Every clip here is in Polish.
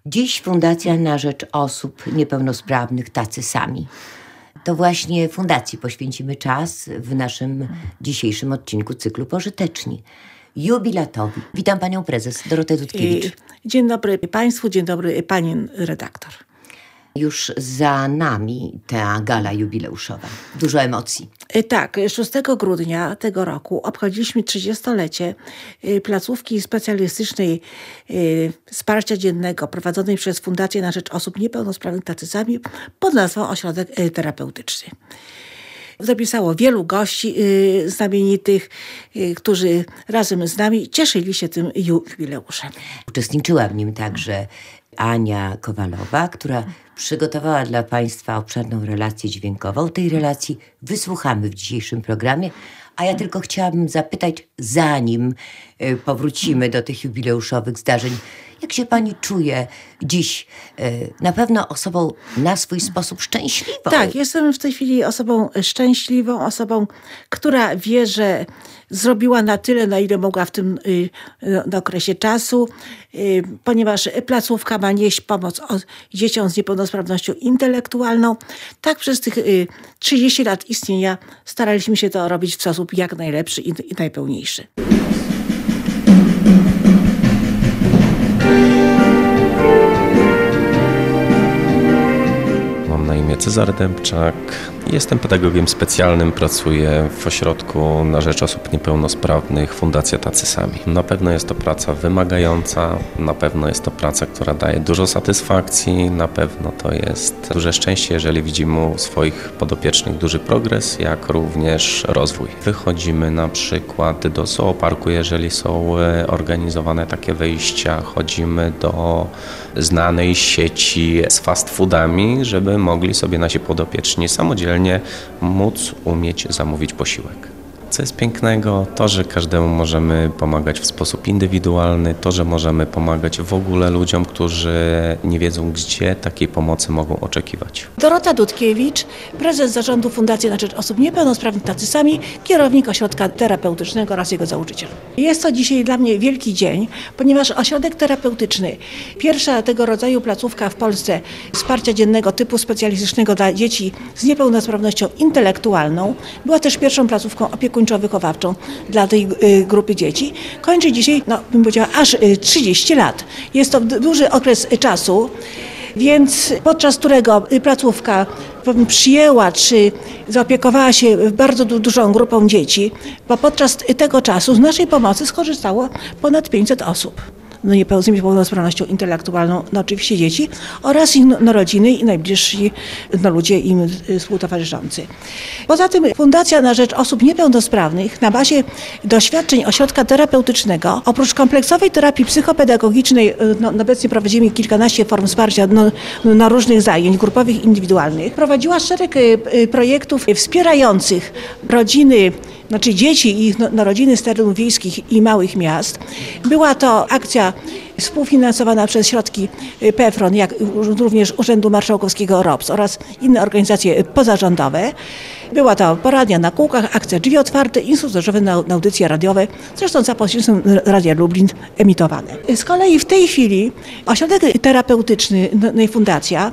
Dziś Fundacja na rzecz osób niepełnosprawnych Tacy Sami. To właśnie fundacji poświęcimy czas w naszym dzisiejszym odcinku cyklu Pożyteczni. Jubilatowi. Witam panią prezes Dorotę Dudkiewicz. Dzień dobry państwu, dzień dobry pani redaktor. Już za nami ta gala jubileuszowa. Dużo emocji. Tak, 6 grudnia tego roku obchodziliśmy 30-lecie placówki specjalistycznej wsparcia dziennego prowadzonej przez Fundację na rzecz osób niepełnosprawnych Tacy Sami pod nazwą Ośrodek Terapeutyczny. Zapisało wielu gości znamienitych, którzy razem z nami cieszyli się tym jubileuszem. Uczestniczyła w nim także Ania Kowalowa, która przygotowała dla państwa obszerną relację dźwiękową. Tej relacji wysłuchamy w dzisiejszym programie, a ja tylko chciałabym zapytać, zanim powrócimy do tych jubileuszowych zdarzeń, jak się pani czuje dziś? Na pewno osobą na swój sposób szczęśliwą. Tak, jestem w tej chwili osobą szczęśliwą, osobą, która wie, że zrobiła na tyle, na ile mogła w tym okresie czasu, ponieważ placówka ma nieść pomoc dzieciom z niepełnosprawnością intelektualną. Tak przez tych 30 lat istnienia staraliśmy się to robić w sposób jak najlepszy i najpełniejszy. Mam na imię Cezary Dębczak. Jestem pedagogiem specjalnym, pracuję w Ośrodku na rzecz osób niepełnosprawnych Fundacja Tacy Sami. Na pewno jest to praca wymagająca, na pewno jest to praca, która daje dużo satysfakcji, na pewno to jest duże szczęście, jeżeli widzimy u swoich podopiecznych duży progres, jak również rozwój. Wychodzimy na przykład do zooparku, jeżeli są organizowane takie wyjścia, chodzimy do znanej sieci z fast foodami, żeby mogli sobie nasi podopieczni samodzielnie umieć zamówić posiłek. Co jest pięknego? To, że każdemu możemy pomagać w sposób indywidualny, to, że możemy pomagać w ogóle ludziom, którzy nie wiedzą, gdzie takiej pomocy mogą oczekiwać. Dorota Dudkiewicz, prezes zarządu Fundacji na rzecz osób niepełnosprawnych Tacy Sami, kierownik ośrodka terapeutycznego oraz jego założyciel. Jest to dzisiaj dla mnie wielki dzień, ponieważ ośrodek terapeutyczny, pierwsza tego rodzaju placówka w Polsce wsparcia dziennego typu specjalistycznego dla dzieci z niepełnosprawnością intelektualną, była też pierwszą placówką opiekuńczo-wychowawczą dla tej grupy dzieci. Kończy dzisiaj, bym powiedziała, aż 30 lat. Jest to duży okres czasu, więc podczas którego placówka przyjęła czy zaopiekowała się bardzo dużą grupą dzieci, bo podczas tego czasu z naszej pomocy skorzystało ponad 500 osób. Z niepełnosprawnością intelektualną, oczywiście dzieci oraz ich rodziny i najbliżsi ludzie im współtowarzyszący. Poza tym Fundacja na rzecz osób niepełnosprawnych na bazie doświadczeń ośrodka terapeutycznego, oprócz kompleksowej terapii psychopedagogicznej, obecnie prowadzimy kilkanaście form wsparcia na różnych zajęć grupowych, indywidualnych, prowadziła szereg projektów wspierających rodziny, dzieci i ich rodziny z terenów wiejskich i małych miast. Była to akcja współfinansowana przez środki PFRON, jak również Urzędu Marszałkowskiego ROPS oraz inne organizacje pozarządowe. Była to poradnia na kółkach, akcja Drzwi Otwarte, instruktażowe audycje radiowe, zresztą za pośrednictwem Radia Lublin emitowane. Z kolei w tej chwili ośrodek terapeutyczny i fundacja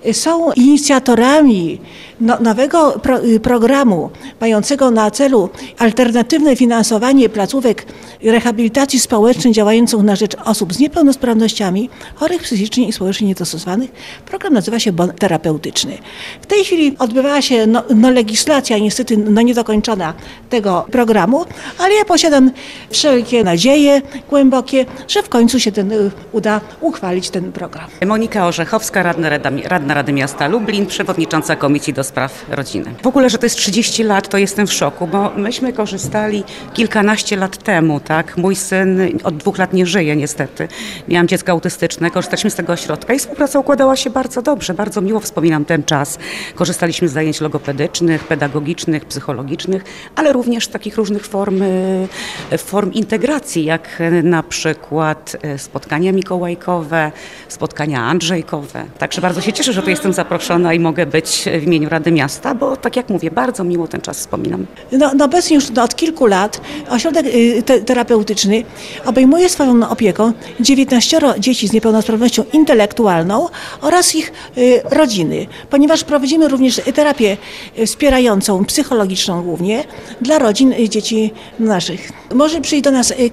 są inicjatorami nowego programu mającego na celu alternatywne finansowanie placówek rehabilitacji społecznej działających na rzecz osób z niepełnosprawnościami, chorych psychicznie i społecznie niedostosowanych. Program nazywa się Bon Terapeutyczny. W tej chwili odbywała się legislacja niestety niedokończona tego programu, ale ja posiadam wszelkie nadzieje głębokie, że w końcu się uda uchwalić ten program. Monika Orzechowska, radna Rady Miasta Lublin, przewodnicząca Komisji do Spraw Rodziny. W ogóle, że to jest 30 lat, to jestem w szoku, bo myśmy korzystali kilkanaście lat temu, tak? Mój syn od 2 lat nie żyje niestety. Miałam dziecko autystyczne, korzystaliśmy z tego ośrodka i współpraca układała się bardzo dobrze, bardzo miło wspominam ten czas. Korzystaliśmy z zajęć logopedycznych, pedagogicznych, psychologicznych, ale również takich różnych form integracji, jak na przykład spotkania mikołajkowe, spotkania andrzejkowe. Także bardzo się cieszę, że tu jestem zaproszona i mogę być w imieniu Rady Miasta, bo tak jak mówię, bardzo miło ten czas wspominam. Obecnie już od kilku lat ośrodek terapeutyczny obejmuje swoją opieką 19 dzieci z niepełnosprawnością intelektualną oraz ich rodziny, ponieważ prowadzimy również terapię wspierającą, psychologiczną głównie, dla rodzin dzieci naszych. Może przyjść do nas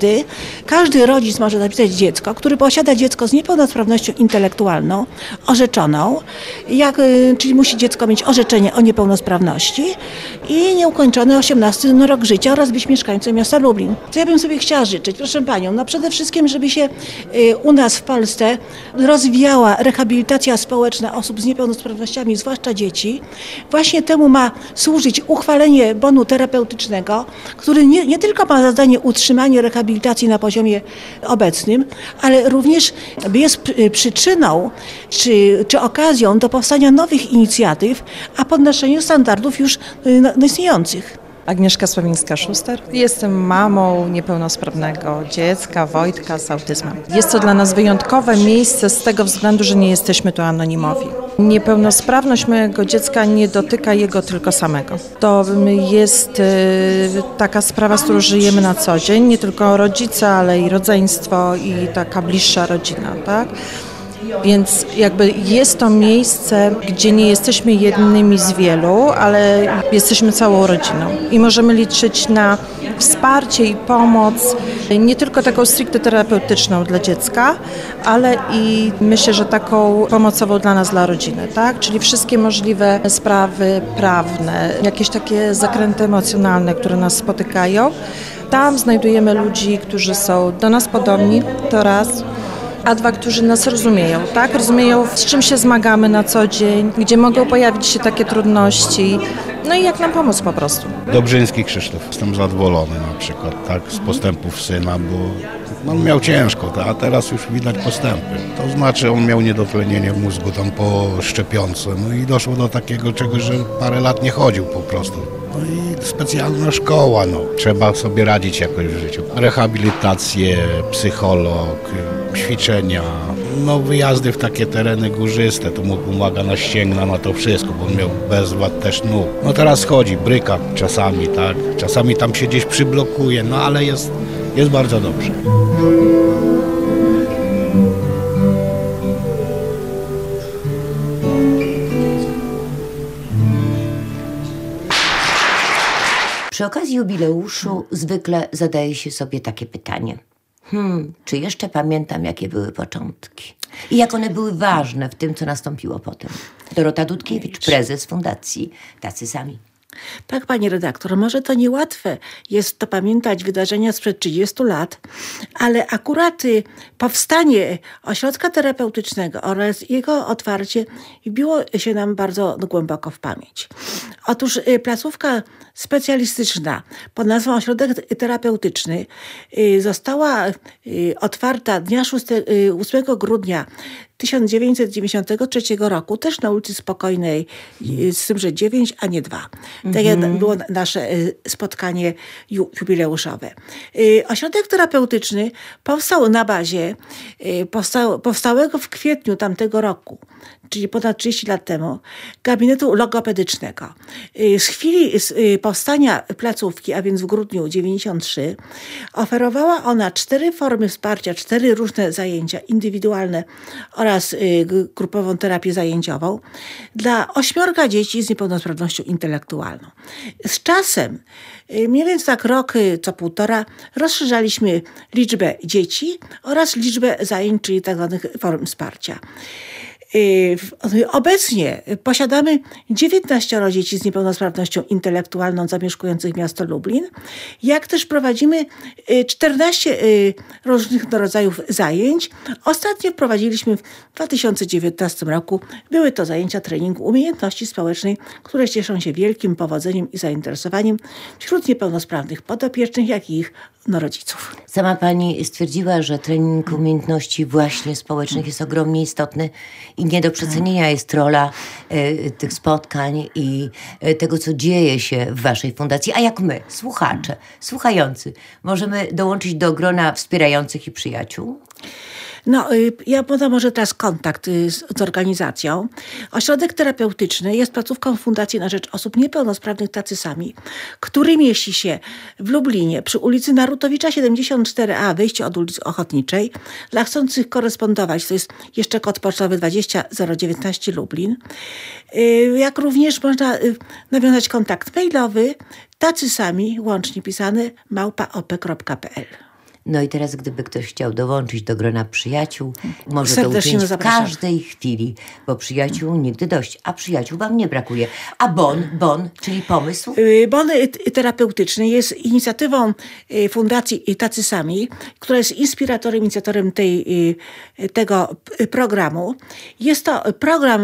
każdy rodzic może zapisać dziecko, który posiada dziecko z niepełnosprawnością intelektualną, orzeczoną, czyli musi dziecko mieć orzeczenie o niepełnosprawności i nieukończony 18 rok życia oraz być mieszkańcem miasta Lublin. Co ja bym sobie chciała życzyć, proszę Panią? No przede wszystkim, żeby się u nas w Polsce rozwijała rehabilitacja społeczna osób z niepełnosprawnościami, zwłaszcza dzieci. Właśnie temu ma służyć uchwalenie bonu terapeutycznego, który nie tylko ma za zadanie utrzymanie rehabilitacji na poziomie obecnym, ale również jest przyczyną czy okazją do powstania nowych inicjatyw, a podnoszeniu standardów już istniejących. Agnieszka Sławińska-Szuster. Jestem mamą niepełnosprawnego dziecka, Wojtka, z autyzmem. Jest to dla nas wyjątkowe miejsce z tego względu, że nie jesteśmy tu anonimowi. Niepełnosprawność mojego dziecka nie dotyka jego tylko samego. To jest taka sprawa, z którą żyjemy na co dzień, nie tylko rodzice, ale i rodzeństwo i taka bliższa rodzina, tak? Więc jakby jest to miejsce, gdzie nie jesteśmy jednymi z wielu, ale jesteśmy całą rodziną i możemy liczyć na wsparcie i pomoc, nie tylko taką stricte terapeutyczną dla dziecka, ale i myślę, że taką pomocową dla nas, dla rodziny, tak? Czyli wszystkie możliwe sprawy prawne, jakieś takie zakręty emocjonalne, które nas spotykają. Tam znajdujemy ludzi, którzy są do nas podobni, to raz. A dwa, którzy nas rozumieją, tak? Rozumieją, z czym się zmagamy na co dzień, gdzie mogą pojawić się takie trudności, no i jak nam pomóc po prostu. Dobrzyński Krzysztof. Jestem zadowolony na przykład, tak, z postępów syna, bo on miał ciężko, a teraz już widać postępy. To znaczy on miał niedotlenienie mózgu tam po szczepionce, no i doszło do takiego czegoś, że parę lat nie chodził po prostu. No i specjalna szkoła, no. Trzeba sobie radzić jakoś w życiu. Rehabilitację, psycholog, ćwiczenia, no wyjazdy w takie tereny górzyste, to mu pomaga na ścięgna, na to wszystko, bo on miał bezwład też nóg. No teraz chodzi, bryka czasami, tak, czasami tam się gdzieś przyblokuje, no ale jest bardzo dobrze. Przy okazji jubileuszu zwykle zadaje się sobie takie pytanie. Czy jeszcze pamiętam, jakie były początki? I jak one były ważne w tym, co nastąpiło potem? Dorota Dudkiewicz, prezes Fundacji Tacy Sami. Tak, pani redaktor, może to niełatwe jest to pamiętać wydarzenia sprzed 30 lat, ale akurat powstanie ośrodka terapeutycznego oraz jego otwarcie wbiło się nam bardzo głęboko w pamięć. Otóż placówka specjalistyczna pod nazwą Ośrodek Terapeutyczny została otwarta dnia 8 grudnia 1993 roku, też na ulicy Spokojnej, z tym, że 9, a nie 2. Takie było nasze spotkanie jubileuszowe. Ośrodek terapeutyczny powstał na bazie powstałego w kwietniu tamtego roku, czyli ponad 30 lat temu, gabinetu logopedycznego. Z chwili powstania placówki, a więc w grudniu 93, oferowała ona 4 formy wsparcia, 4 różne zajęcia indywidualne oraz grupową terapię zajęciową dla 8 dzieci z niepełnosprawnością intelektualną. Z czasem, mniej więcej tak rok co półtora, rozszerzaliśmy liczbę dzieci oraz liczbę zajęć, czyli tak zwanych form wsparcia. Obecnie posiadamy 19 dzieci z niepełnosprawnością intelektualną zamieszkujących miasto Lublin, jak też prowadzimy 14 różnych rodzajów zajęć. Ostatnio wprowadziliśmy w 2019 roku. Były to zajęcia treningu umiejętności społecznej, które cieszą się wielkim powodzeniem i zainteresowaniem wśród niepełnosprawnych podopiecznych, jak i ich rodziców. Sama pani stwierdziła, że trening umiejętności właśnie społecznych jest ogromnie istotny i nie do przecenienia jest rola tych spotkań i tego, co dzieje się w waszej fundacji. A jak my, słuchacze, słuchający, możemy dołączyć do grona wspierających i przyjaciół? Ja podam może teraz kontakt z organizacją. Ośrodek terapeutyczny jest placówką Fundacji na Rzecz Osób Niepełnosprawnych Tacy Sami, który mieści się w Lublinie przy ulicy Narutowicza 74A, wyjście od ulicy Ochotniczej. Dla chcących korespondować, to jest jeszcze kod pocztowy 20019 Lublin. Jak również można nawiązać kontakt mailowy tacysami, łącznie pisany, @op.pl. No i teraz, gdyby ktoś chciał dołączyć do grona przyjaciół, może to Serdecznie uczynić w zapraszam. każdej chwili, bo przyjaciół nigdy dość, a przyjaciół wam nie brakuje. A bon, czyli pomysł? Bon terapeutyczny jest inicjatywą Fundacji Tacy Sami, która jest inspiratorem, inicjatorem tego programu. Jest to program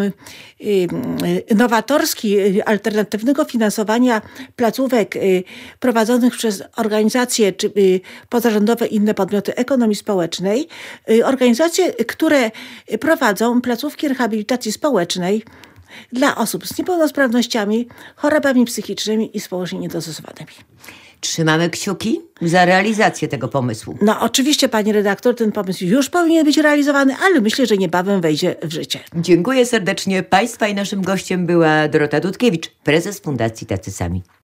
nowatorski, alternatywnego finansowania placówek prowadzonych przez organizacje czy pozarządowe i inne podmioty ekonomii społecznej. Organizacje, które prowadzą placówki rehabilitacji społecznej dla osób z niepełnosprawnościami, chorobami psychicznymi i społecznie niedostosowanymi. Trzymamy kciuki za realizację tego pomysłu. No oczywiście, pani redaktor, ten pomysł już powinien być realizowany, ale myślę, że niebawem wejdzie w życie. Dziękuję serdecznie Państwa i naszym gościem była Dorota Dudkiewicz, prezes Fundacji Tacy Sami.